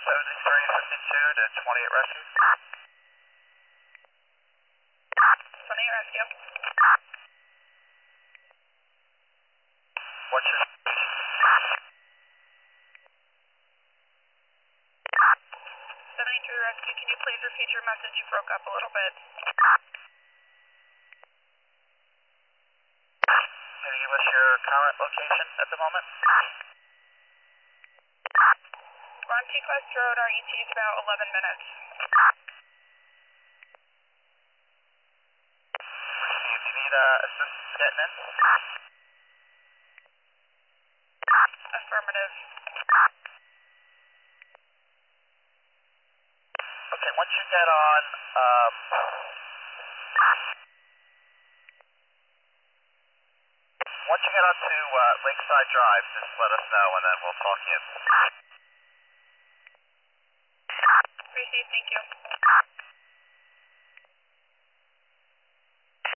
7352 to 28 Rescue. 28 Rescue. What's your station? 73 Rescue, can you please repeat your message? You broke up a little bit. Can you give us your current location at the moment? We're on Sequest Road, our ET is about 11 minutes. Received. Do you need assistance getting in? Affirmative. Okay, once you get on, once you get onto Lakeside Drive, just let us know and then we'll talk in. Received, thank you.